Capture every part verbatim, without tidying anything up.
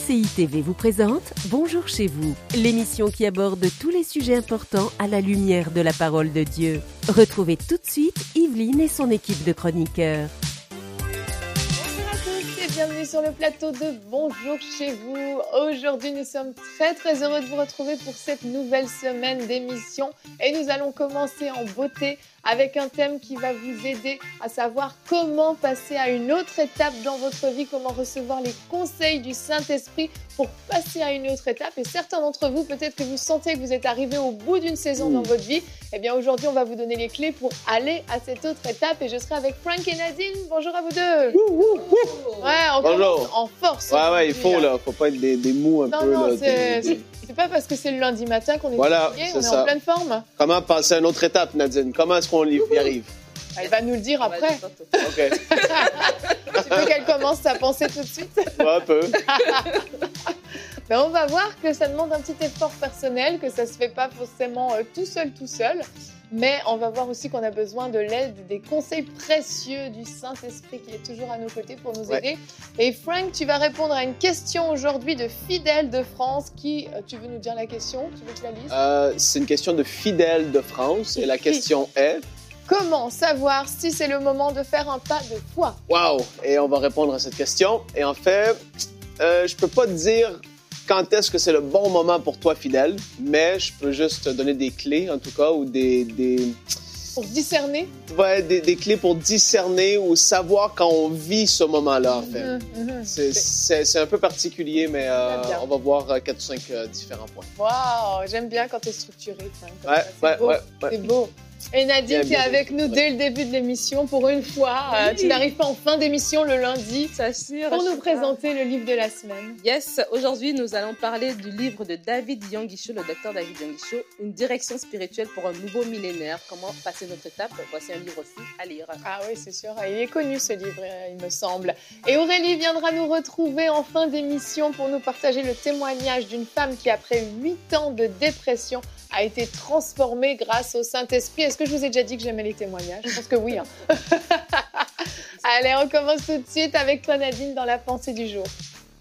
C I T V vous présente Bonjour chez vous, l'émission qui aborde tous les sujets importants à la lumière de la parole de Dieu. Retrouvez tout de suite Yveline et son équipe de chroniqueurs. Bienvenue sur le plateau de Bonjour chez vous. Aujourd'hui, nous sommes très très heureux de vous retrouver pour cette nouvelle semaine d'émission et nous allons commencer en beauté avec un thème qui va vous aider à savoir comment passer à une autre étape dans votre vie, comment recevoir les conseils du Saint-Esprit pour passer à une autre étape. Et certains d'entre vous, peut-être que vous sentez que vous êtes arrivés au bout d'une saison dans votre vie. Eh bien, aujourd'hui, on va vous donner les clés pour aller à cette autre étape. Et je serai avec Frank et Nadine. Bonjour à vous deux. Ouh, ouh, ouh. Ouais, on Bonjour. commence en force. Ouais, ouais, il faut, là. Faut pas être des, des mous un non, peu. Non, là, c'est, des, des... c'est pas parce que c'est le lundi matin qu'on est voilà, fatigué, c'est on est ça. en pleine forme. Comment passer à une autre étape, Nadine? Comment est-ce qu'on y arrive? Elle va nous le dire après. OK. Tu veux qu'elle commence sa pensée tout de suite? Ouais, un peu. Ben, on va voir que ça demande un petit effort personnel, que ça se fait pas forcément euh, tout seul, tout seul. Mais on va voir aussi qu'on a besoin de l'aide, des conseils précieux du Saint-Esprit qui est toujours à nos côtés pour nous ouais. aider. Et Frank, tu vas répondre à une question aujourd'hui de Fidèle de France. Qui, euh, tu veux nous dire la question? Tu veux que je la lise? Euh, c'est une question de Fidèle de France et la question est... Comment savoir si c'est le moment de faire un pas de foi? Wow! Et on va répondre à cette question. Et en fait, euh, je peux pas te dire quand est-ce que c'est le bon moment pour toi, Fidèle, mais je peux juste te donner des clés, en tout cas, ou des... des... Pour discerner? Ouais, des, des clés pour discerner ou savoir quand on vit ce moment-là, en fait. Mmh, mmh. C'est, c'est, c'est un peu particulier, mais euh, on va voir quatre ou cinq euh, différents points. Waouh! J'aime bien quand tu es structuré, Frank. Ouais, c'est ouais, beau. ouais, ouais. C'est beau. Et Nadine, tu es avec nous dès le début de l'émission. Pour une fois, oui. euh, tu n'arrives pas en fin d'émission le lundi S'assure, pour nous présenter le livre de la semaine. Yes, aujourd'hui nous allons parler du livre de David Yangisho, le docteur David Yangisho, Une direction spirituelle pour un nouveau millénaire. Comment passer notre étape? Voici un livre aussi à lire. Ah oui, c'est sûr. Il est connu ce livre, il me semble. Et Aurélie viendra nous retrouver en fin d'émission pour nous partager le témoignage d'une femme qui, après huit ans de dépression, a été transformée grâce au Saint-Esprit. Est-ce que je vous ai déjà dit que j'aimais les témoignages? Je pense que oui. Hein. Allez, on commence tout de suite avec toi, Nadine, dans la pensée du jour.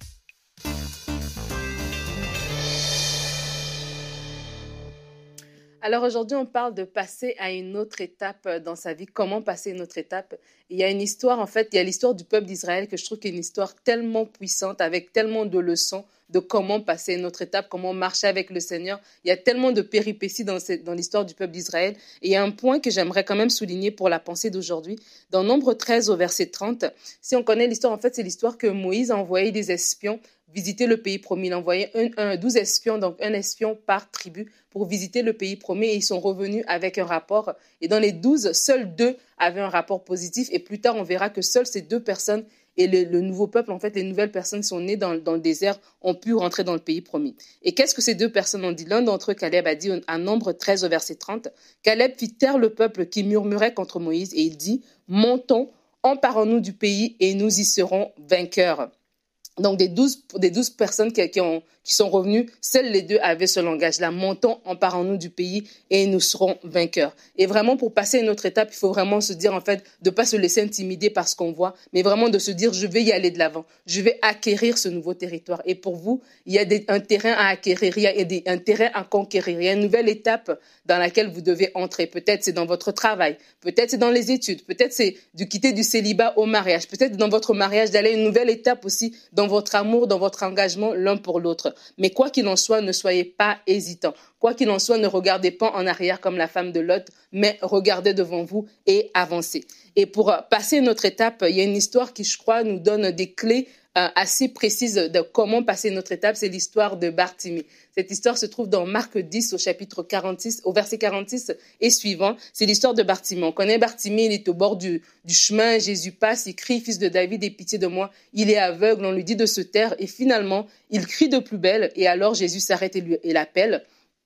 Alors aujourd'hui, on parle de passer à une autre étape dans sa vie. Comment passer une autre étape? Il y a une histoire, en fait, il y a l'histoire du peuple d'Israël que je trouve qu'il est une histoire tellement puissante, avec tellement de leçons de comment passer une autre étape, comment marcher avec le Seigneur. Il y a tellement de péripéties dans, cette, dans l'histoire du peuple d'Israël. Et il y a un point que j'aimerais quand même souligner pour la pensée d'aujourd'hui. Dans Nombre treize au verset trente, si on connaît l'histoire, en fait, c'est l'histoire que Moïse a envoyé des espions visiter le pays promis. Il a envoyé un, un, douze espions, donc un espion par tribu, pour visiter le pays promis et ils sont revenus avec un rapport. Et dans les douze, seuls deux avaient un rapport positif et plus tard, on verra que seules ces deux personnes et le, le nouveau peuple, en fait, les nouvelles personnes qui sont nées dans, dans le désert ont pu rentrer dans le pays promis. Et qu'est-ce que ces deux personnes ont dit? L'un d'entre eux, Caleb, a dit à Nombre treize au verset trente, Caleb fit taire le peuple qui murmurait contre Moïse et il dit, montons, emparons-nous du pays et nous y serons vainqueurs. Donc, des douze, des douze personnes qui, qui, ont, qui sont revenues, seuls les deux avaient ce langage-là. Montons, emparons-nous du pays et nous serons vainqueurs. Et vraiment, pour passer à une autre étape, il faut vraiment se dire, en fait, de ne pas se laisser intimider par ce qu'on voit, mais vraiment de se dire, je vais y aller de l'avant. Je vais acquérir ce nouveau territoire. Et pour vous, il y a des, un terrain à acquérir, il y a des, un terrain à conquérir. Il y a une nouvelle étape dans laquelle vous devez entrer. Peut-être c'est dans votre travail, peut-être c'est dans les études, peut-être c'est de quitter du célibat au mariage, peut-être dans votre mariage d'aller à une nouvelle étape aussi dans votre amour, dans votre engagement l'un pour l'autre. Mais quoi qu'il en soit, ne soyez pas hésitants. Quoi qu'il en soit, ne regardez pas en arrière comme la femme de Lot, mais regardez devant vous et avancez. Et pour passer une autre étape, il y a une histoire qui, je crois, nous donne des clés euh, assez précises de comment passer notre étape. C'est l'histoire de Bartimée. Cette histoire se trouve dans Marc dix au chapitre quarante-six, au verset quarante-six et suivant. C'est l'histoire de Bartimée. On connaît Bartimée, il est au bord du, du chemin. Jésus passe, il crie, fils de David, aie pitié de moi. Il est aveugle, on lui dit de se taire et finalement, il crie de plus belle et alors Jésus s'arrête et, lui, et l'appelle.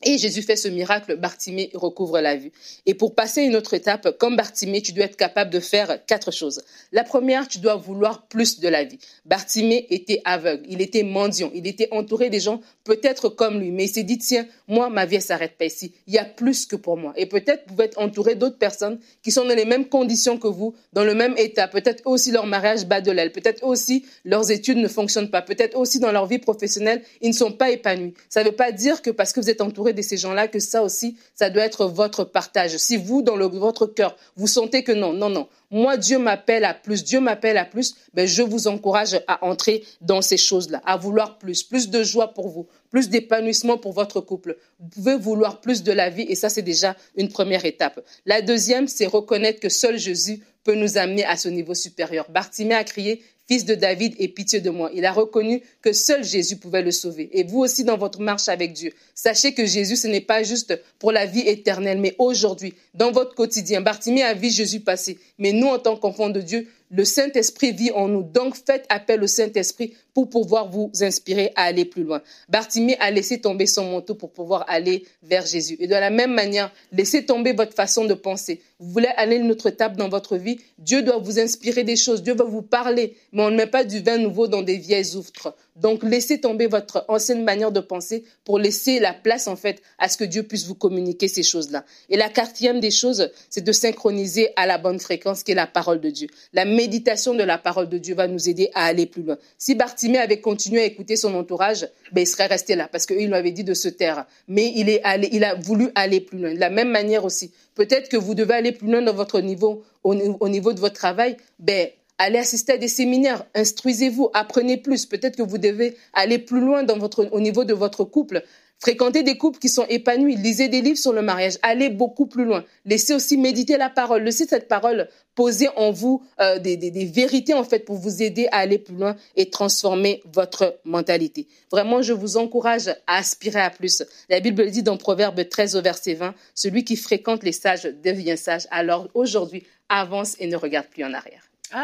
Et Jésus fait ce miracle, Bartimée recouvre la vue. Et pour passer à une autre étape, comme Bartimée, tu dois être capable de faire quatre choses. La première, tu dois vouloir plus de la vie. Bartimée était aveugle, il était mendiant, il était entouré des gens peut-être comme lui, mais il s'est dit, tiens, moi, ma vie, elle s'arrête pas ici. Il y a plus que pour moi. Et peut-être vous pouvez être entouré d'autres personnes qui sont dans les mêmes conditions que vous, dans le même état. Peut-être aussi leur mariage bat de l'aile. Peut-être aussi leurs études ne fonctionnent pas. Peut-être aussi dans leur vie professionnelle, ils ne sont pas épanouis. Ça ne veut pas dire que parce que vous êtes entouré de ces gens-là, que ça aussi, ça doit être votre partage. Si vous, dans le, votre cœur, vous sentez que non, non, non, moi, Dieu m'appelle à plus, Dieu m'appelle à plus, ben, je vous encourage à entrer dans ces choses-là, à vouloir plus, plus de joie pour vous, plus d'épanouissement pour votre couple. Vous pouvez vouloir plus de la vie et ça, c'est déjà une première étape. La deuxième, c'est reconnaître que seul Jésus peut nous amener à ce niveau supérieur. Bartimée a crié, « Fils de David, aie pitié de moi ». Il a reconnu que seul Jésus pouvait le sauver. Et vous aussi, dans votre marche avec Dieu, sachez que Jésus, ce n'est pas juste pour la vie éternelle, mais aujourd'hui, dans votre quotidien. Bartimée a vu Jésus passer. Mais nous, en tant qu'enfants de Dieu, le Saint-Esprit vit en nous. Donc, faites appel au Saint-Esprit pour pouvoir vous inspirer à aller plus loin. Bartimée a laissé tomber son manteau pour pouvoir aller vers Jésus. Et de la même manière, laissez tomber votre façon de penser. Vous voulez aller à une autre étape dans votre vie, Dieu doit vous inspirer des choses, Dieu va vous parler, mais on ne met pas du vin nouveau dans des vieilles outres. Donc, laissez tomber votre ancienne manière de penser pour laisser la place, en fait, à ce que Dieu puisse vous communiquer ces choses-là. Et la quatrième des choses, c'est de synchroniser à la bonne fréquence qui est la parole de Dieu. La méditation de la parole de Dieu va nous aider à aller plus loin. Si Bartimée avait continué à écouter son entourage, ben, il serait resté là parce qu'il lui avait dit de se taire. Mais il est allé, il a voulu aller plus loin. De la même manière aussi, peut-être que vous devez aller plus loin dans votre niveau, au, au niveau de votre travail, ben, allez assister à des séminaires, instruisez-vous, apprenez plus. Peut-être que vous devez aller plus loin dans votre, au niveau de votre couple. Fréquentez des couples qui sont épanouis, lisez des livres sur le mariage, allez beaucoup plus loin. Laissez aussi méditer la parole, laissez cette parole poser en vous euh, des, des, des vérités en fait pour vous aider à aller plus loin et transformer votre mentalité. Vraiment, je vous encourage à aspirer à plus. La Bible dit dans Proverbe treize au verset vingt, « Celui qui fréquente les sages devient sage. » Alors aujourd'hui, avance et ne regarde plus en arrière.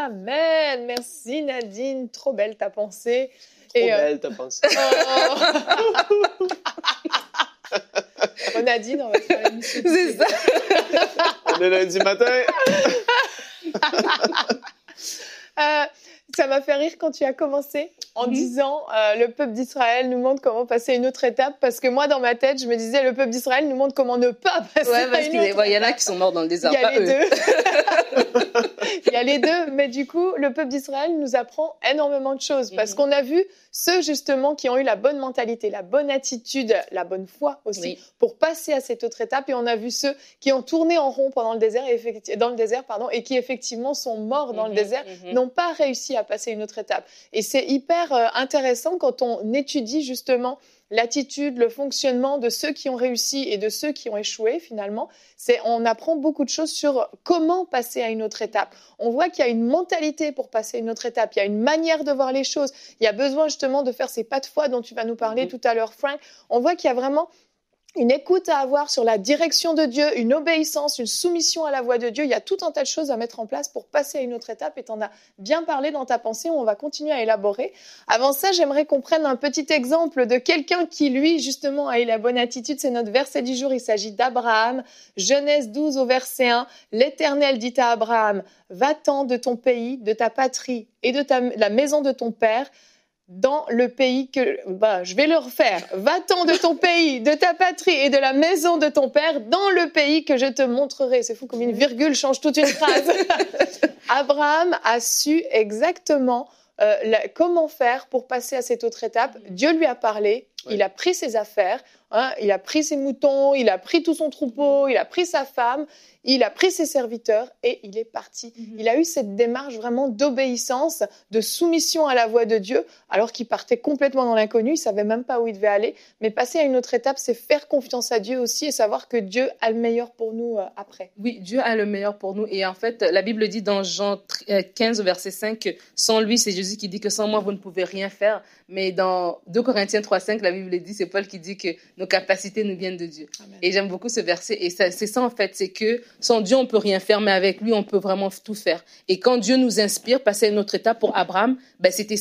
Amen. Merci Nadine. Trop belle ta pensée. Trop Et, belle euh... ta pensée. Oh. Bon, Nadine, on va faire l'émission. C'est ça. On est lundi matin. euh, ça m'a fait rire quand tu as commencé en mmh. disant euh, le peuple d'Israël nous montre comment passer à une autre étape, parce que moi dans ma tête je me disais le peuple d'Israël nous montre comment ne pas passer ouais, à une autre étape. Ouais, il y en a qui sont morts dans le désert. Il y a pas les eux. deux. Il y a les deux, mais du coup le peuple d'Israël nous apprend énormément de choses, parce mmh. qu'on a vu ceux justement qui ont eu la bonne mentalité, la bonne attitude, la bonne foi aussi oui. pour passer à cette autre étape, et on a vu ceux qui ont tourné en rond pendant le désert, et effecti- dans le désert pardon, et qui effectivement sont morts dans mmh. le désert, mmh. n'ont pas réussi à passer une autre étape. Et c'est hyper euh, intéressant quand on étudie justement l'attitude, le fonctionnement de ceux qui ont réussi et de ceux qui ont échoué finalement. C'est, on apprend beaucoup de choses sur comment passer à une autre étape. On voit qu'il y a une mentalité pour passer à une autre étape. Il y a une manière de voir les choses. Il y a besoin justement de faire ces pas de foi dont tu vas nous parler mmh. tout à l'heure, Frank. On voit qu'il y a vraiment une écoute à avoir sur la direction de Dieu, une obéissance, une soumission à la voix de Dieu. Il y a tout un tas de choses à mettre en place pour passer à une autre étape, et tu en as bien parlé dans ta pensée, où on va continuer à élaborer. Avant ça, j'aimerais qu'on prenne un petit exemple de quelqu'un qui, lui, justement, a eu la bonne attitude. C'est notre verset du jour. Il s'agit d'Abraham. Genèse douze au verset un. L'Éternel dit à Abraham, « Va-t'en de ton pays, de ta patrie et de ta, la maison de ton père, dans le pays que... Bah, je vais le refaire. Va-t'en de ton pays, de ta patrie et de la maison de ton père, dans le pays que je te montrerai. » C'est fou comme une virgule change toute une phrase. Abraham a su exactement euh, la, comment faire pour passer à cette autre étape. Dieu lui a parlé, ouais. il a pris ses affaires, hein, il a pris ses moutons, il a pris tout son troupeau, il a pris sa femme, il a pris ses serviteurs et il est parti. Mm-hmm. Il a eu cette démarche vraiment d'obéissance, de soumission à la voix de Dieu, alors qu'il partait complètement dans l'inconnu, il savait même pas où il devait aller. Mais passer à une autre étape, c'est faire confiance à Dieu aussi et savoir que Dieu a le meilleur pour nous euh, après. Oui, Dieu a le meilleur pour nous. Et en fait, la Bible dit dans Jean quinze, verset cinq, que sans lui, c'est Jésus qui dit que sans moi, vous ne pouvez rien faire. Mais dans deux Corinthiens trois, cinq, la Bible dit, c'est Paul qui dit que nos capacités nous viennent de Dieu. Amen. Et j'aime beaucoup ce verset. Et ça, c'est ça, en fait, c'est que sans Dieu, on peut rien faire, mais avec lui, on peut vraiment tout faire. Et quand Dieu nous inspire, passer à une autre étape pour Abraham, ben, c'était ça.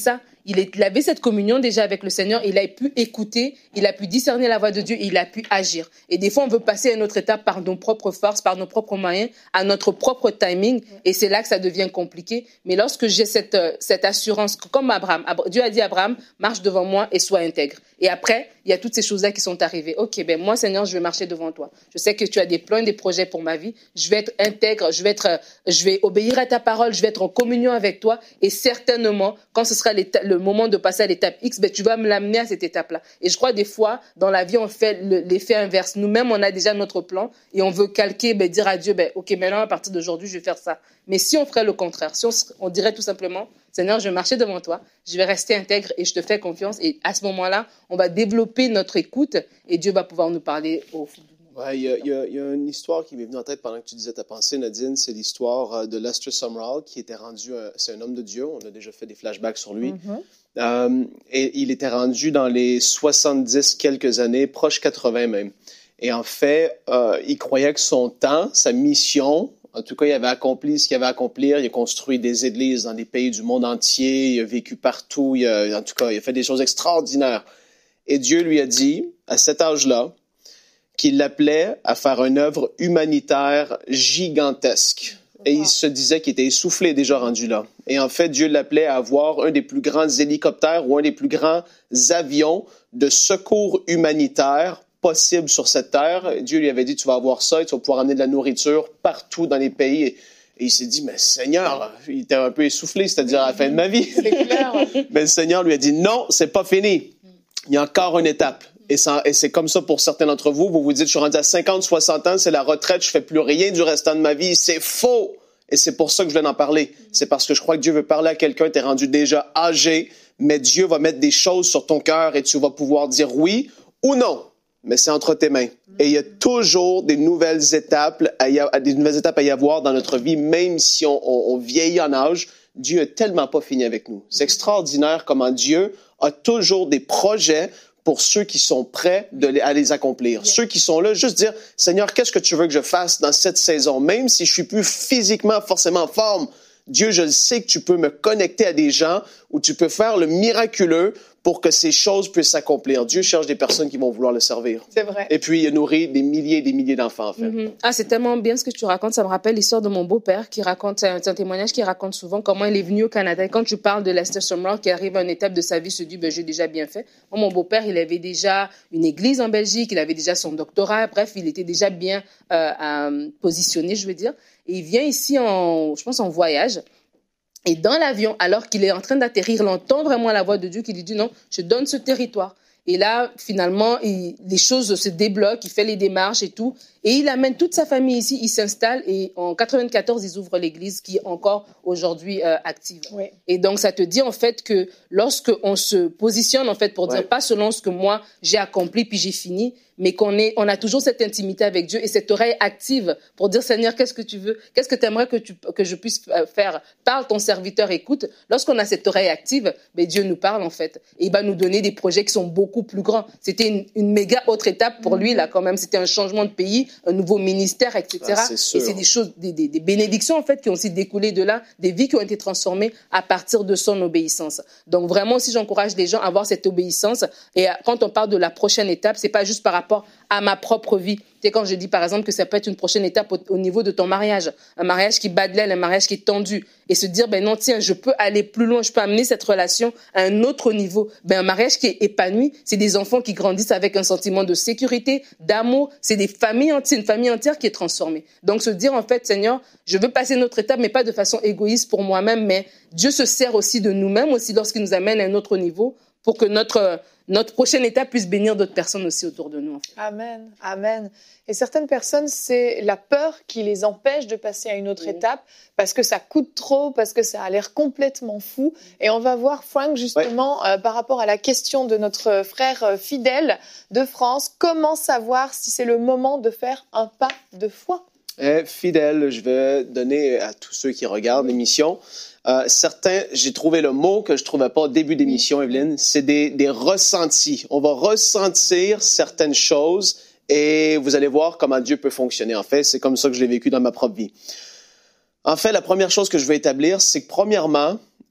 il, est, il avait cette communion déjà avec le Seigneur, il a pu écouter, il a pu discerner la voix de Dieu, et il a pu agir. Et des fois, on veut passer à une autre étape par nos propres forces, par nos propres moyens, à notre propre timing, et c'est là que ça devient compliqué. Mais lorsque j'ai cette, cette assurance, comme Abraham, Dieu a dit à Abraham, marche devant moi et sois intègre. Et après, il y a toutes ces choses-là qui sont arrivées. Ok, ben moi, Seigneur, je vais marcher devant toi. Je sais que tu as des plans, des projets pour ma vie. Je vais être intègre, je vais être, je vais obéir à ta parole, je vais être en communion avec toi. Et certainement, quand ce sera le moment de passer à l'étape X, ben tu vas me l'amener à cette étape-là. Et je crois des fois, dans la vie, on fait le, l'effet inverse. Nous-mêmes, on a déjà notre plan et on veut calquer, ben dire à Dieu, ben ok, maintenant à partir d'aujourd'hui, je vais faire ça. Mais si on ferait le contraire, si on, on dirait tout simplement, Seigneur, je vais marcher devant toi, je vais rester intègre et je te fais confiance. Et à ce moment-là, on va développer notre écoute et Dieu va pouvoir nous parler au fond. Ouais, il y a, il y a, il y a une histoire qui m'est venue en tête pendant que tu disais ta pensée, Nadine. C'est l'histoire de Lester Sumrall, qui était rendu, un, c'est un homme de Dieu. On a déjà fait des flashbacks sur lui. Mm-hmm. Euh, et il était rendu dans les soixante-dix quelques années, proche quatre-vingts même. Et en fait, euh, il croyait que son temps, sa mission, en tout cas, il avait accompli ce qu'il avait à accomplir. Il a construit des églises dans des pays du monde entier. Il a vécu partout. Il a, en tout cas, il a fait des choses extraordinaires. Et Dieu lui a dit, à cet âge-là, qu'il l'appelait à faire une œuvre humanitaire gigantesque. Et il se disait qu'il était essoufflé déjà rendu là. Et en fait, Dieu l'appelait à avoir un des plus grands hélicoptères ou un des plus grands avions de secours humanitaire possible sur cette terre. Et Dieu lui avait dit, tu vas avoir ça et tu vas pouvoir amener de la nourriture partout dans les pays. Et, et il s'est dit, mais Seigneur, il était un peu essoufflé, c'est-à-dire à la fin de ma vie. C'est clair. Mais le Seigneur lui a dit, non, c'est pas fini. Il y a encore une étape. Et, ça, et c'est comme ça pour certains d'entre vous. Vous vous dites, je suis rendu à cinquante, soixante ans, c'est la retraite, je fais plus rien du restant de ma vie. C'est faux! Et c'est pour ça que je viens d'en parler. C'est parce que je crois que Dieu veut parler à quelqu'un, tu es rendu déjà âgé, mais Dieu va mettre des choses sur ton cœur et tu vas pouvoir dire oui ou non. Mais c'est entre tes mains. Et il y a toujours des nouvelles étapes à y, a, des nouvelles étapes à y avoir dans notre vie, même si on, on, on vieillit en âge. Dieu est tellement pas fini avec nous. C'est extraordinaire comment Dieu a toujours des projets pour ceux qui sont prêts de les, à les accomplir. Yeah. Ceux qui sont là, juste dire, Seigneur, qu'est-ce que tu veux que je fasse dans cette saison? Même si je suis plus physiquement forcément en forme, Dieu, je le sais que tu peux me connecter à des gens où tu peux faire le miraculeux pour que ces choses puissent s'accomplir. Dieu cherche des personnes qui vont vouloir le servir. C'est vrai. Et puis, il nourrit des milliers et des milliers d'enfants, en fait. Mm-hmm. Ah, c'est tellement bien ce que tu racontes. Ça me rappelle l'histoire de mon beau-père qui raconte, c'est un, c'est un témoignage qu'il raconte souvent comment il est venu au Canada. Et quand tu parles de Lester Sumrall qui arrive à une étape de sa vie, se dit, ben, j'ai déjà bien fait. Moi, mon beau-père, il avait déjà une église en Belgique, il avait déjà son doctorat. Bref, il était déjà bien euh, euh, positionné, je veux dire. Et il vient ici en, je pense, en voyage. Et dans l'avion, alors qu'il est en train d'atterrir, il entend vraiment la voix de Dieu qui lui dit non, je donne ce territoire. Et là, finalement, il, les choses se débloquent, il fait les démarches et tout. Et il amène toute sa famille ici, il s'installe et en quatre-vingt-quatorze, ils ouvrent l'église qui est encore aujourd'hui euh, active. Oui. Et donc, ça te dit en fait que lorsque on se positionne en fait pour ouais. dire pas selon ce que moi j'ai accompli puis j'ai fini, mais qu'on est, on a toujours cette intimité avec Dieu et cette oreille active pour dire Seigneur, qu'est-ce que tu veux, qu'est-ce que tu aimerais que tu que je puisse faire. Parle, ton serviteur écoute. Lorsqu'on a cette oreille active, ben Dieu nous parle en fait et il va nous donner des projets qui sont beaucoup plus grands. C'était une, une méga autre étape pour lui là quand même. C'était un changement de pays, un nouveau ministère, et cetera. Ah, c'est et c'est des choses, des, des, des bénédictions en fait qui ont aussi découlé de là, des vies qui ont été transformées à partir de son obéissance. Donc vraiment aussi j'encourage les gens à avoir cette obéissance et quand on parle de la prochaine étape, c'est pas juste par rapport à ma propre vie. Tu sais, quand je dis par exemple que ça peut être une prochaine étape au, au niveau de ton mariage, un mariage qui bat de l'aile, un mariage qui est tendu, et se dire ben non tiens je peux aller plus loin, je peux amener cette relation à un autre niveau. Ben un mariage qui est épanoui, c'est des enfants qui grandissent avec un sentiment de sécurité, d'amour, c'est des familles entières, une famille entière qui est transformée. Donc se dire en fait Seigneur, je veux passer notre étape, mais pas de façon égoïste pour moi-même, mais Dieu se sert aussi de nous-mêmes aussi lorsqu'il nous amène à un autre niveau pour que notre notre prochaine étape puisse bénir d'autres personnes aussi autour de nous. En fait. Amen, amen. Et certaines personnes, c'est la peur qui les empêche de passer à une autre oui. étape parce que ça coûte trop, parce que ça a l'air complètement fou. Et on va voir, Frank, justement, ouais. euh, par rapport à la question de notre frère fidèle de France, comment savoir si c'est le moment de faire un pas de foi? Eh, fidèle, je vais donner à tous ceux qui regardent l'émission. Euh, certains, j'ai trouvé le mot que je trouvais pas au début d'émission, Evelyne, c'est des, des ressentis. On va ressentir certaines choses et vous allez voir comment Dieu peut fonctionner. En fait, c'est comme ça que je l'ai vécu dans ma propre vie. En fait, la première chose que je veux établir, c'est que premièrement,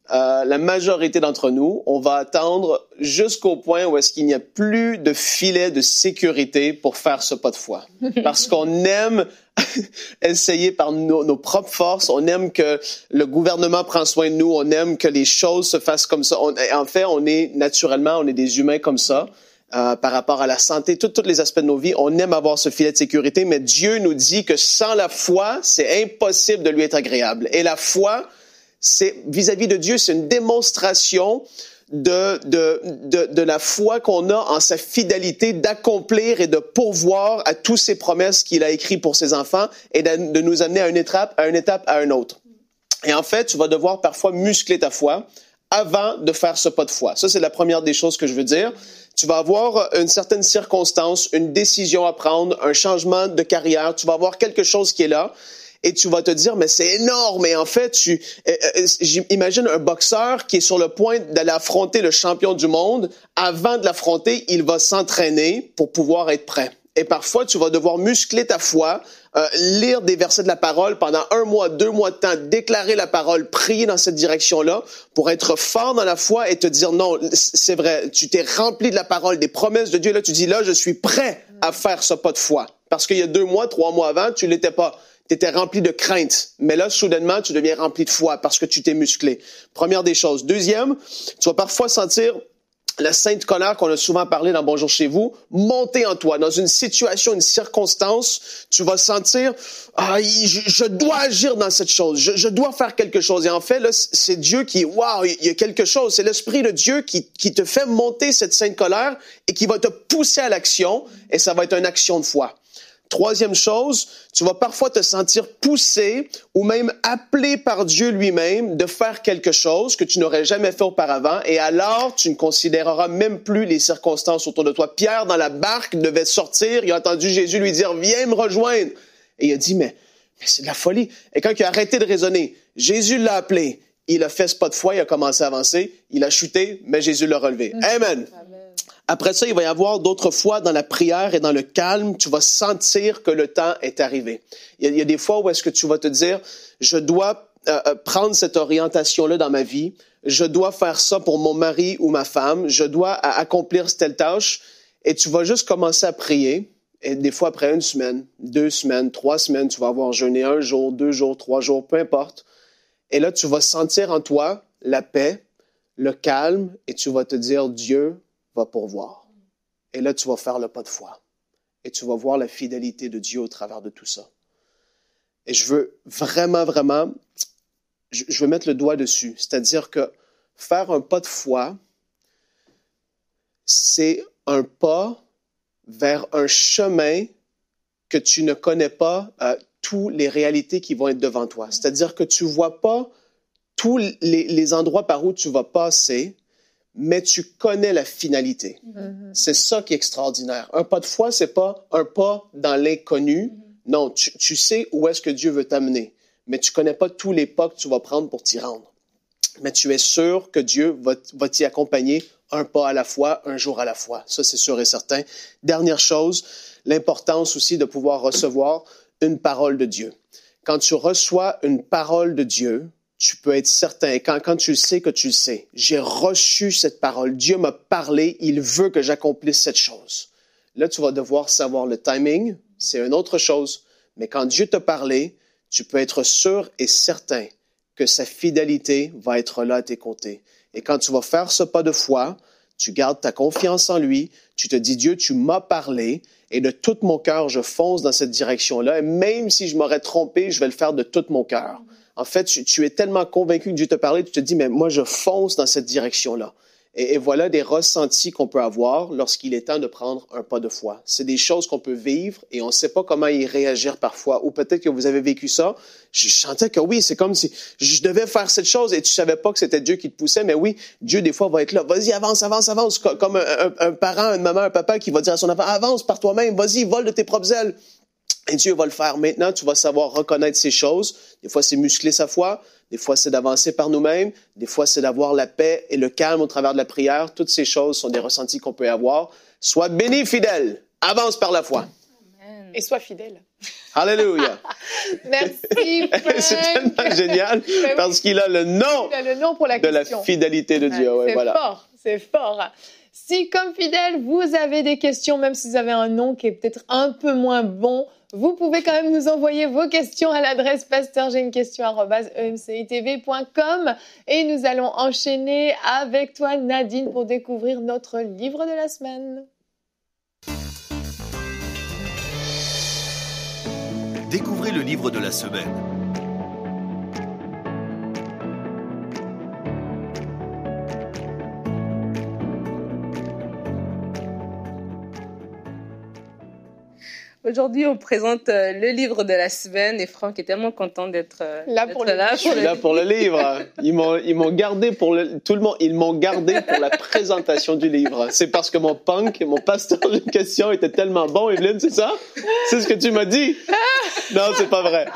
euh, la majorité d'entre nous, on va attendre jusqu'au point où est-ce qu'il n'y a plus de filet de sécurité pour faire ce pas de foi. Parce qu'on aime essayer par nos, nos propres forces, on aime que le gouvernement prenne soin de nous, on aime que les choses se fassent comme ça. On, en fait, on est naturellement, on est des humains comme ça. Euh, par rapport à la santé, tous les aspects de nos vies, on aime avoir ce filet de sécurité, mais Dieu nous dit que sans la foi, c'est impossible de lui être agréable. Et la foi, c'est vis-à-vis de Dieu, c'est une démonstration de, de, de, de la foi qu'on a en sa fidélité d'accomplir et de pourvoir à toutes ses promesses qu'il a écrites pour ses enfants et de, de nous amener à une étape, à une étape, à une autre. Et en fait, tu vas devoir parfois muscler ta foi avant de faire ce pas de foi. Ça, c'est la première des choses que je veux dire. Tu vas avoir une certaine circonstance, une décision à prendre, un changement de carrière. Tu vas avoir quelque chose qui est là et tu vas te dire, mais c'est énorme. Et en fait, tu euh, euh, j'imagine un boxeur qui est sur le point d'aller affronter le champion du monde. Avant de l'affronter, il va s'entraîner pour pouvoir être prêt. Et parfois, tu vas devoir muscler ta foi, euh, lire des versets de la parole pendant un mois, deux mois de temps, déclarer la parole, prier dans cette direction-là pour être fort dans la foi et te dire non, c'est vrai, tu t'es rempli de la parole, des promesses de Dieu. Là, tu dis là, je suis prêt à faire ce pas de foi. Parce qu'il y a deux mois, trois mois avant, tu l'étais pas. Tu étais rempli de crainte. Mais là, soudainement, tu deviens rempli de foi parce que tu t'es musclé. Première des choses. Deuxième, tu vas parfois sentir la sainte colère qu'on a souvent parlé dans Bonjour chez vous, monter en toi. Dans une situation, une circonstance, tu vas sentir, ah, je, je dois agir dans cette chose, je, je dois faire quelque chose. Et en fait, là, c'est Dieu qui, waouh, il y a quelque chose. C'est l'Esprit de Dieu qui, qui te fait monter cette sainte colère et qui va te pousser à l'action et ça va être une action de foi. Troisième chose, tu vas parfois te sentir poussé ou même appelé par Dieu lui-même de faire quelque chose que tu n'aurais jamais fait auparavant et alors tu ne considéreras même plus les circonstances autour de toi. Pierre, dans la barque, devait sortir, il a entendu Jésus lui dire « Viens me rejoindre ». Et il a dit « Mais, mais c'est de la folie ». Et quand il a arrêté de raisonner, Jésus l'a appelé, il a fait ce pas de foi, il a commencé à avancer, il a chuté, mais Jésus l'a relevé. Amen. Après ça, il va y avoir d'autres fois dans la prière et dans le calme, tu vas sentir que le temps est arrivé. Il y a, il y a des fois où est-ce que tu vas te dire, je dois euh, prendre cette orientation-là dans ma vie, je dois faire ça pour mon mari ou ma femme, je dois accomplir telle tâche, et tu vas juste commencer à prier. Et des fois, après une semaine, deux semaines, trois semaines, tu vas avoir jeûné un jour, deux jours, trois jours, peu importe. Et là, tu vas sentir en toi la paix, le calme, et tu vas te dire, Dieu va pourvoir. Et là, tu vas faire le pas de foi. Et tu vas voir la fidélité de Dieu au travers de tout ça. Et je veux vraiment, vraiment, je, je veux mettre le doigt dessus. C'est-à-dire que faire un pas de foi, c'est un pas vers un chemin que tu ne connais pas, euh, toutes les réalités qui vont être devant toi. C'est-à-dire que tu ne vois pas tous les, les endroits par où tu vas passer, mais tu connais la finalité. Mm-hmm. C'est ça qui est extraordinaire. Un pas de foi, c'est pas un pas dans l'inconnu. Mm-hmm. Non, tu, tu sais où est-ce que Dieu veut t'amener, mais tu connais pas tous les pas que tu vas prendre pour t'y rendre. Mais tu es sûr que Dieu va, va t'y accompagner un pas à la fois, un jour à la fois. Ça, c'est sûr et certain. Dernière chose, l'importance aussi de pouvoir recevoir une parole de Dieu. Quand tu reçois une parole de Dieu, tu peux être certain, et quand, quand tu le sais que tu le sais, j'ai reçu cette parole, Dieu m'a parlé, il veut que j'accomplisse cette chose. Là, tu vas devoir savoir le timing, c'est une autre chose, mais quand Dieu t'a parlé, tu peux être sûr et certain que sa fidélité va être là à tes côtés. Et quand tu vas faire ce pas de foi, tu gardes ta confiance en lui, tu te dis, Dieu, tu m'as parlé, et de tout mon cœur, je fonce dans cette direction-là, et même si je m'aurais trompé, je vais le faire de tout mon cœur. En fait, tu, tu es tellement convaincu que Dieu te parlait, tu te dis, mais moi, je fonce dans cette direction-là. Et, et voilà des ressentis qu'on peut avoir lorsqu'il est temps de prendre un pas de foi. C'est des choses qu'on peut vivre et on ne sait pas comment y réagir parfois. Ou peut-être que vous avez vécu ça. Je, je sentais que oui, c'est comme si je devais faire cette chose et tu savais pas que c'était Dieu qui te poussait. Mais oui, Dieu, des fois, va être là. Vas-y, avance, avance, avance. Comme un, un, un parent, une maman, un papa qui va dire à son enfant, avance par toi-même, vas-y, vole de tes propres ailes. Et Dieu va le faire. Maintenant, tu vas savoir reconnaître ces choses. Des fois, c'est muscler sa foi. Des fois, c'est d'avancer par nous-mêmes. Des fois, c'est d'avoir la paix et le calme au travers de la prière. Toutes ces choses sont des ressentis qu'on peut avoir. Sois béni, fidèle. Avance par la foi. Amen. Et sois fidèle. Alléluia. Merci, Frank. C'est tellement génial parce qu'il a le nom, Il a le nom pour la de question. la fidélité de Dieu. Ouais, Ouais, c'est voilà. fort, c'est fort. Si, comme fidèle, vous avez des questions, même si vous avez un nom qui est peut-être un peu moins bon, vous pouvez quand même nous envoyer vos questions à l'adresse pasteur j'ai une question arobase e m c i t v point com et nous allons enchaîner avec toi, Nadine, pour découvrir notre livre de la semaine. Découvrez le livre de la semaine. Aujourd'hui, on présente euh, le livre de la semaine et Franck est tellement content d'être euh, Là d'être pour le là. livre. Je suis là pour le livre. Ils m'ont, ils m'ont gardé pour le, tout le monde, ils m'ont gardé pour la présentation du livre. C'est parce que mon punk, mon pasteur d'une question était tellement bon, Evelyne, c'est ça? C'est ce que tu m'as dit? Non, c'est pas vrai.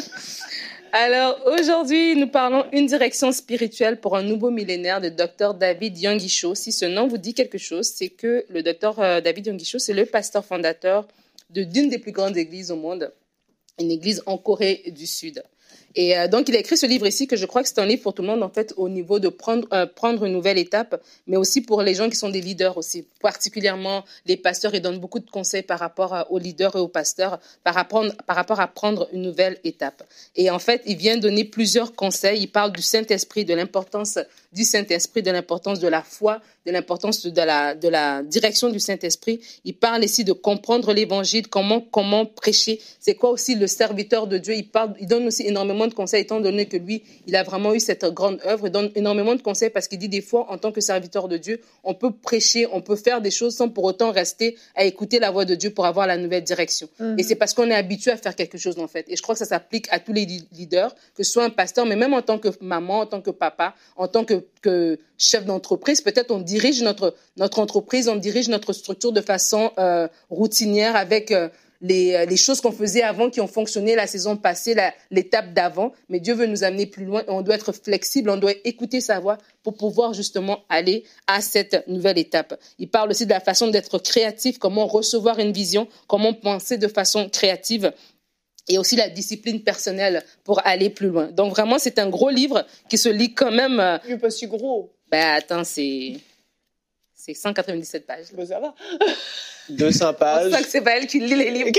Alors, aujourd'hui, nous parlons une direction spirituelle pour un nouveau millénaire de docteur David Yonggi Cho. Si ce nom vous dit quelque chose, c'est que le docteur euh, David Yonggi Cho, c'est le pasteur fondateur de d'une des plus grandes églises au monde, une église en Corée du Sud. Et euh, donc, il a écrit ce livre ici, que je crois que c'est un livre pour tout le monde, en fait, au niveau de prendre, euh, prendre une nouvelle étape, mais aussi pour les gens qui sont des leaders aussi, particulièrement les pasteurs. Il donne beaucoup de conseils par rapport à, aux leaders et aux pasteurs, par rapport, par rapport à prendre une nouvelle étape. Et en fait, il vient donner plusieurs conseils. Il parle du Saint-Esprit, de l'importance du Saint-Esprit, de l'importance de la foi, de l'importance de la, de la direction du Saint-Esprit. Il parle ici de comprendre l'Évangile, comment, comment prêcher. C'est quoi aussi le serviteur de Dieu. Il parle, il donne aussi énormément de conseils, étant donné que lui, il a vraiment eu cette grande œuvre. Il donne énormément de conseils parce qu'il dit des fois, en tant que serviteur de Dieu, on peut prêcher, on peut faire des choses sans pour autant rester à écouter la voix de Dieu pour avoir la nouvelle direction. Mm-hmm. Et c'est parce qu'on est habitué à faire quelque chose, en fait. Et je crois que ça s'applique à tous les leaders, que ce soit un pasteur, mais même en tant que maman, en tant que papa, en tant que que chef d'entreprise, peut-être on dirige notre notre entreprise, on dirige notre structure de façon euh, routinière avec euh, les les choses qu'on faisait avant qui ont fonctionné la saison passée, la, l'étape d'avant. Mais Dieu veut nous amener plus loin et on doit être flexible, on doit écouter sa voix pour pouvoir justement aller à cette nouvelle étape. Il parle aussi de la façon d'être créatif, comment recevoir une vision, comment penser de façon créative. Et aussi la discipline personnelle pour aller plus loin. Donc vraiment, c'est un gros livre qui se lit quand même. Euh... Il n'est pas si gros. Ben attends, c'est c'est cent quatre-vingt-dix-sept pages. Ben ça va. deux cents pages. C'est ça que c'est pas elle qui lit les livres.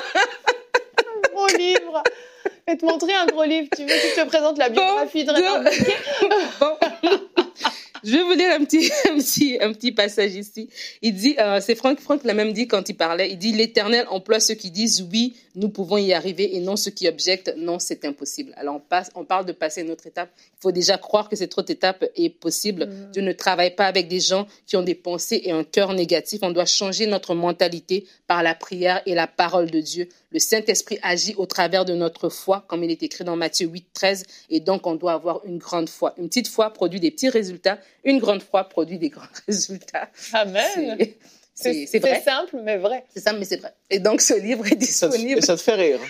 Un gros livre. Je vais te montrer un gros livre. Tu veux que je te présente la biographie bon, de Reinhard Bonnke? Bon. Je vais vous lire un petit, un petit, un petit passage ici. Il dit, euh, c'est Franck, Franck l'a même dit quand il parlait, il dit, l'Éternel emploie ceux qui disent oui, nous pouvons y arriver et non ceux qui objectent, non, c'est impossible. Alors on passe, on parle de passer une autre étape. Il faut déjà croire que cette autre étape est possible. Mmh. Dieu ne travaille pas avec des gens qui ont des pensées et un cœur négatif. On doit changer notre mentalité par la prière et la parole de Dieu. Le Saint-Esprit agit au travers de notre foi, comme il est écrit dans Matthieu huit, treize, et donc on doit avoir une grande foi. Une petite foi produit des petits résultats, une grande foi produit des grands résultats. Amen. C'est, c'est, c'est vrai. C'est simple, mais vrai. C'est simple, mais c'est vrai. Et donc ce livre est disponible. Et ça te fait rire.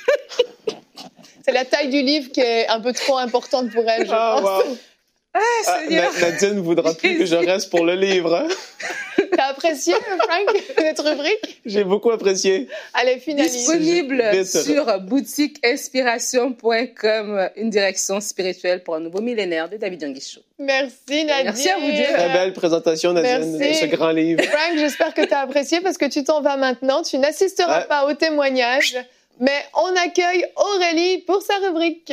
C'est la taille du livre qui est un peu trop importante pour elle, je ah, pense. Wow. Ah, Seigneur. Ah, Nadine ne voudra plus que je reste pour le livre. Hein? T'as apprécié, Franck, cette rubrique? J'ai beaucoup apprécié. Allez, finalise. Disponible sur boutique inspiration point com, une direction spirituelle pour un nouveau millénaire de David Yonggi Cho. Merci, Nadine. Merci à vous deux. Très belle présentation, Nadine, Merci. de ce grand livre. Franck, j'espère que tu as apprécié parce que tu t'en vas maintenant. Tu n'assisteras ouais. pas au témoignage, mais on accueille Aurélie pour sa rubrique.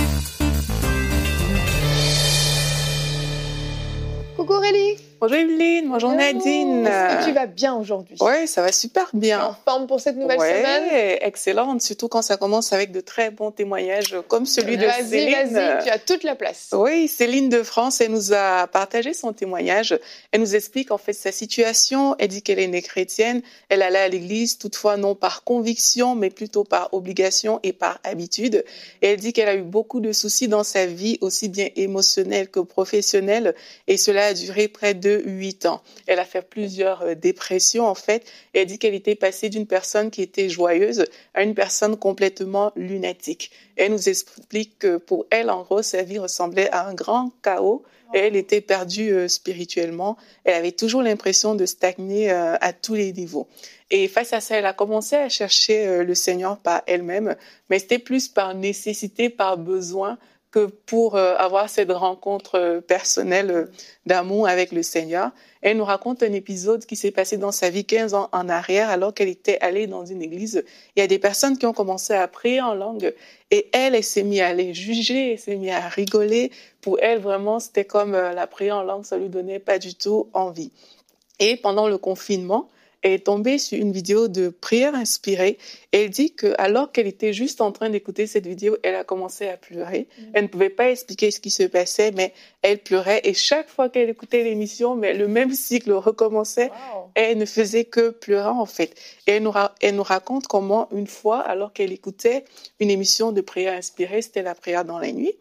Coucou Aurélie. Bonjour Evelyne, bonjour Hello. Nadine. Est-ce que tu vas bien aujourd'hui? Oui, ça va super bien. En forme pour cette nouvelle ouais, semaine? Excellente, surtout quand ça commence avec de très bons témoignages comme celui de vas-y, Céline. Vas-y, tu as toute la place. Oui, Céline de France, elle nous a partagé son témoignage. Elle nous explique en fait sa situation. Elle dit qu'elle est née chrétienne. Elle allait à l'église, toutefois non par conviction, mais plutôt par obligation et par habitude. Et elle dit qu'elle a eu beaucoup de soucis dans sa vie, aussi bien émotionnelle que professionnelle. Et cela a duré près de que huit ans. Elle a fait plusieurs euh, dépressions, en fait. Et elle dit qu'elle était passée d'une personne qui était joyeuse à une personne complètement lunatique. Et elle nous explique que pour elle, en gros, sa vie ressemblait à un grand chaos. Et elle était perdue euh, spirituellement. Elle avait toujours l'impression de stagner euh, à tous les niveaux. Et face à ça, elle a commencé à chercher euh, le Seigneur par elle-même, mais c'était plus par nécessité, par besoin, que pour euh, avoir cette rencontre euh, personnelle euh, d'amour avec le Seigneur. Elle nous raconte un épisode qui s'est passé dans sa vie quinze ans en arrière, alors qu'elle était allée dans une église. Il y a des personnes qui ont commencé à prier en langue, et elle, elle s'est mise à les juger, elle s'est mise à rigoler. Pour elle, vraiment, c'était comme euh, la prière en langue, ça lui donnait pas du tout envie. Et pendant le confinement, elle est tombée sur une vidéo de prière inspirée. Et elle dit que, alors qu'elle était juste en train d'écouter cette vidéo, elle a commencé à pleurer. Mmh. Elle ne pouvait pas expliquer ce qui se passait, mais elle pleurait. Et chaque fois qu'elle écoutait l'émission, mais le même cycle recommençait. Wow. Et elle ne faisait que pleurer, en fait. Et elle nous, ra- elle nous raconte comment, une fois, alors qu'elle écoutait une émission de prière inspirée, c'était la prière dans la nuit,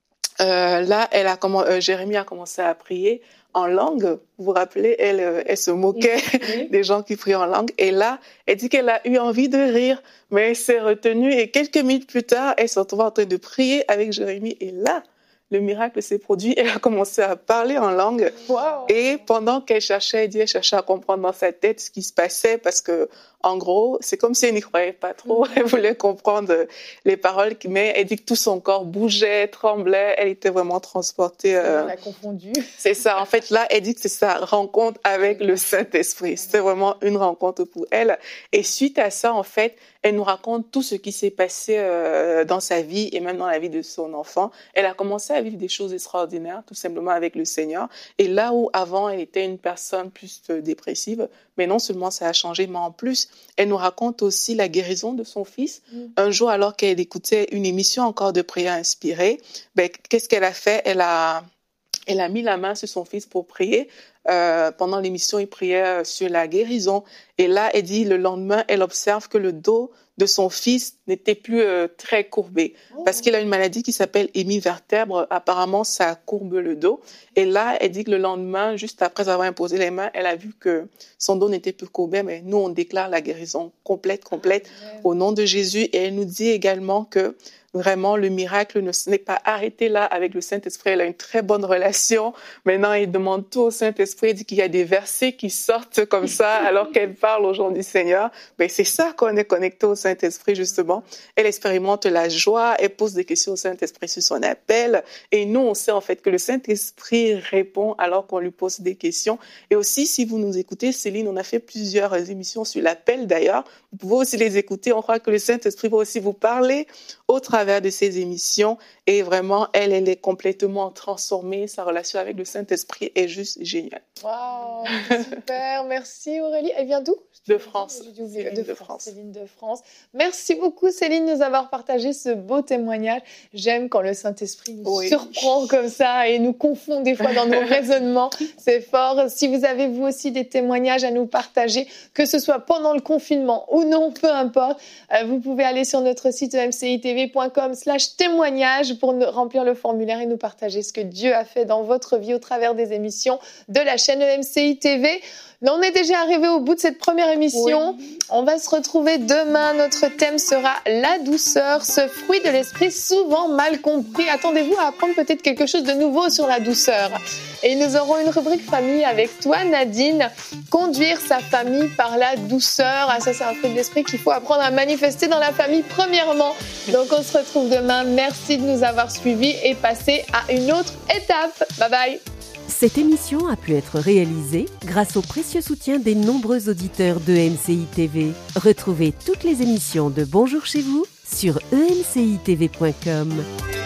euh, là, elle a comment, euh, Jérémie a commencé à prier en langue. Vous vous rappelez, elle, elle se moquait oui. des gens qui prient en langue. Et là, elle dit qu'elle a eu envie de rire, mais elle s'est retenue. Et quelques minutes plus tard, elle se retrouve en train de prier avec Jérémie. Et là, le miracle s'est produit. Elle a commencé à parler en langue. Wow. Et pendant qu'elle cherchait, elle dit, elle cherchait à comprendre dans sa tête ce qui se passait, parce que, en gros, c'est comme si elle n'y croyait pas trop. Mm-hmm. Elle voulait comprendre les paroles, mais elle dit que tout son corps bougeait, tremblait. Elle était vraiment transportée. Euh... Elle a confondu. C'est ça. En fait, là, elle dit que c'est sa rencontre avec le Saint-Esprit. C'était vraiment une rencontre pour elle. Et suite à ça, en fait, elle nous raconte tout ce qui s'est passé euh, dans sa vie et même dans la vie de son enfant. Elle a commencé à vivre des choses extraordinaires, tout simplement avec le Seigneur. Et là où avant, elle était une personne plus euh, dépressive, mais non seulement ça a changé, mais en plus, elle nous raconte aussi la guérison de son fils. Mm. Un jour, alors qu'elle écoutait une émission encore de prière inspirée, ben, qu'est-ce qu'elle a fait? Elle a, elle a mis la main sur son fils pour prier. Euh, pendant l'émission, il priait sur la guérison. Et là, elle dit, le lendemain, elle observe que le dos de son fils n'était plus euh, très courbé. Oh. Parce qu'il a une maladie qui s'appelle hémivertèbre. Apparemment, ça courbe le dos. Et là, elle dit que le lendemain, juste après avoir imposé les mains, elle a vu que son dos n'était plus courbé. Mais nous, on déclare la guérison complète, complète, Amen. Au nom de Jésus. Et elle nous dit également que vraiment, le miracle ne n'est pas arrêté là avec le Saint-Esprit. Elle a une très bonne relation. Maintenant, il demande tout au Saint-Esprit. Il dit qu'il y a des versets qui sortent comme ça alors qu'elle parle au nom du Seigneur. Ben, c'est ça qu'on est connecté au Saint-Esprit, justement. Elle expérimente la joie. Elle pose des questions au Saint-Esprit sur son appel. Et nous, on sait en fait que le Saint-Esprit répond alors qu'on lui pose des questions. Et aussi, si vous nous écoutez, Céline, on a fait plusieurs émissions sur l'appel d'ailleurs. Vous pouvez aussi les écouter. On croit que le Saint-Esprit va aussi vous parler au travers de ces émissions. Et vraiment, elle, elle est complètement transformée. Sa relation avec le Saint-Esprit est juste géniale. Waouh, super. Merci Aurélie. Elle vient d'où? De France. De, de, de France. Céline de France. Merci beaucoup Céline de nous avoir partagé ce beau témoignage. J'aime quand le Saint-Esprit nous oui. surprend comme ça et nous confond des fois dans nos raisonnements. C'est fort. Si vous avez vous aussi des témoignages à nous partager, que ce soit pendant le confinement ou non, peu importe, euh, vous pouvez aller sur notre site e m c i t v point com slash témoignage pour nous remplir le formulaire et nous partager ce que Dieu a fait dans votre vie au travers des émissions de la chaîne E M C I T V. Là, on est déjà arrivé au bout de cette première émission. Oui. On va se retrouver demain. Notre thème sera la douceur, ce fruit de l'esprit souvent mal compris. Attendez-vous à apprendre peut-être quelque chose de nouveau sur la douceur. Et nous aurons une rubrique famille avec toi, Nadine. Conduire sa famille par la douceur. Ah, ça, c'est un fruit de l'esprit qu'il faut apprendre à manifester dans la famille, premièrement. Donc, on se retrouve demain. Merci de nous avoir suivis et passer à une autre étape. Bye bye. Cette émission a pu être réalisée grâce au précieux soutien des nombreux auditeurs de E M C I T V. Retrouvez toutes les émissions de Bonjour chez vous sur e m c i t v point com.